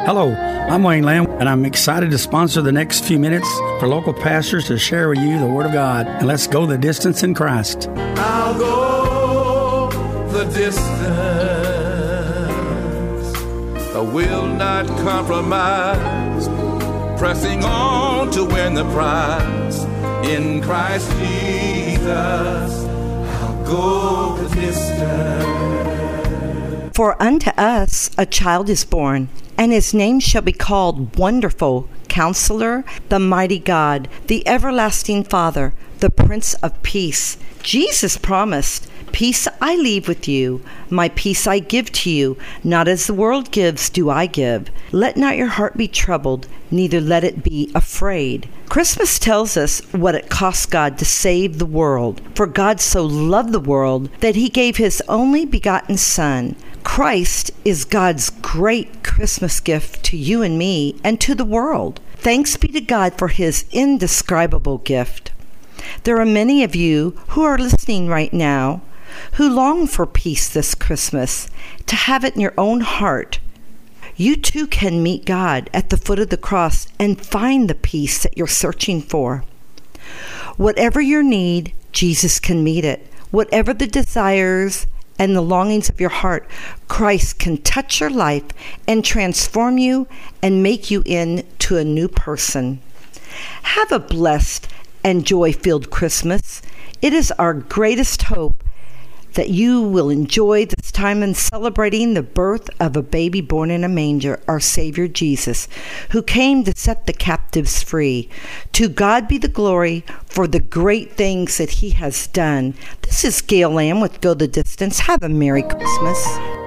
Hello, I'm Wayne Lamb, and I'm excited to sponsor the next few minutes for local pastors to share with you the Word of God. And let's go the distance in Christ. I'll go the distance. I will not compromise. Pressing on to win the prize. In Christ Jesus, I'll go the distance. For unto us a child is born, and his name shall be called Wonderful, Counselor, the Mighty God, the Everlasting Father, the Prince of Peace. Jesus promised, "Peace I leave with you, my peace I give to you. Not as the world gives do I give. Let not your heart be troubled, neither let it be afraid." Christmas tells us what it cost God to save the world. For God so loved the world that he gave his only begotten Son. Christ is God's great Christmas gift to you and me and to the world. Thanks be to God for his indescribable gift. There are many of you who are listening right now who long for peace this Christmas, to have it in your own heart. You too can meet God at the foot of the cross and find the peace that you're searching for. Whatever your need, Jesus can meet it. Whatever the desires and the longings of your heart, Christ can touch your life and transform you and make you into a new person. Have a blessed and joy-filled Christmas. It is our greatest hope that you will enjoy this time in celebrating the birth of a baby born in a manger, our Savior Jesus, who came to set the captives free. To God be the glory for the great things that he has done. This is Gail Lamb with Go the Distance. Have a Merry Christmas.